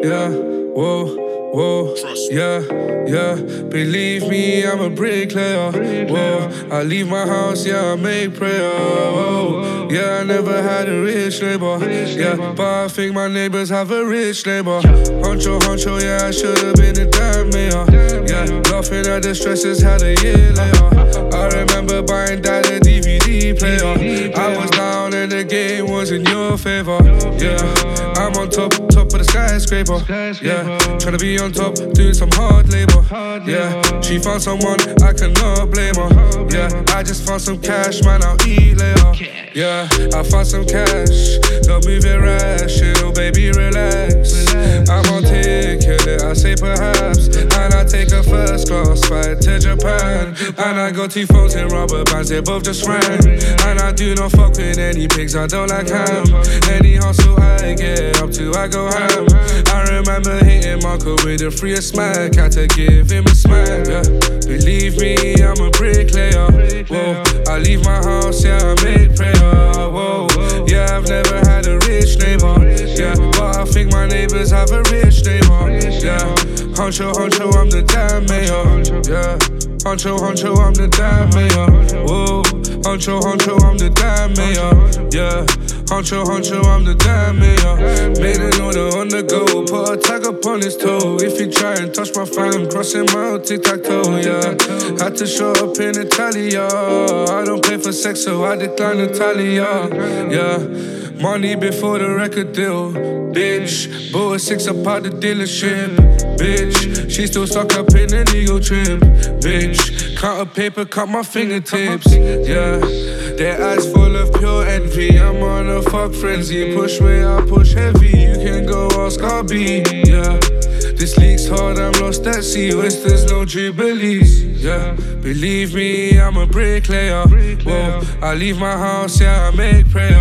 yeah, whoa. Whoa, yeah, yeah. Believe me, I'm a bricklayer. Whoa, I leave my house, yeah, I make prayer. Whoa, yeah, I never had a rich neighbor. Yeah, but I think my neighbors have a rich neighbor. Honcho, yeah, I should've been a damn mayor. Yeah, laughing at the stresses, had a year later. I remember buying dad a DVD player. I was down and the game was in your favor. Yeah, I'm on top of the skyscraper. Yeah, tryna be on top, doing some hard labor. Yeah, she found someone, I cannot blame her. Yeah, I just found some cash, man, I'll eat later. Yeah, I found some cash, don't move it rash, oh baby, relax. I'm on ticket, I say perhaps, and I take a first class flight to Japan. And I got 2 phones in rubber bands, they both just rang. And I do not fuck with any pigs, I don't like ham. Any hustle I get up to, I go ham. I remember hitting Marco with the freest smack, had to give him a smack. Yeah. Believe me, I'm a bricklayer. Whoa, I leave my house, yeah, I make prayer. Whoa, yeah, I've never had a rich neighbor. Yeah, but I think my neighbors have a rich neighbor. Yeah, honcho, I'm the damn mayor. Yeah, honcho, I'm the damn mayor. Whoa, honcho, I'm the damn mayor. Yeah, honcho, I'm the damn mayor. Made an order on the go, put a tag up on his toe. If you try and touch my fam, crossing my old tic-tac-toe, yeah. Had to show up in Italia. I don't pay for sex, so I decline Italia. Yeah, money before the record deal. Bitch, bought a 6 up out the dealership. Bitch, she still stuck up in an ego trip. Bitch, count a paper, cut my fingertips. Yeah, their eyes full of pure envy. I'm on a fuck frenzy. Push way, I push heavy. You can go ask RB. Yeah, this league's hard, I'm lost at sea. There's no jubilees. Yeah, believe me, I'm a bricklayer. Whoa, I leave my house, yeah, I make prayer.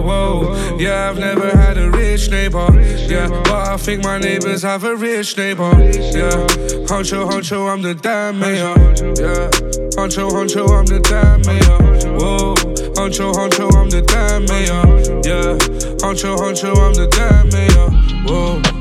Whoa, yeah, I've never had a rich neighbor. Yeah, but I think my neighbors have a rich neighbor. Yeah, honcho, I'm the damn mayor. Yeah, honcho, I'm the damn mayor. Whoa, honcho, I'm the damn mayor. Yeah, honcho, I'm the damn mayor. Whoa.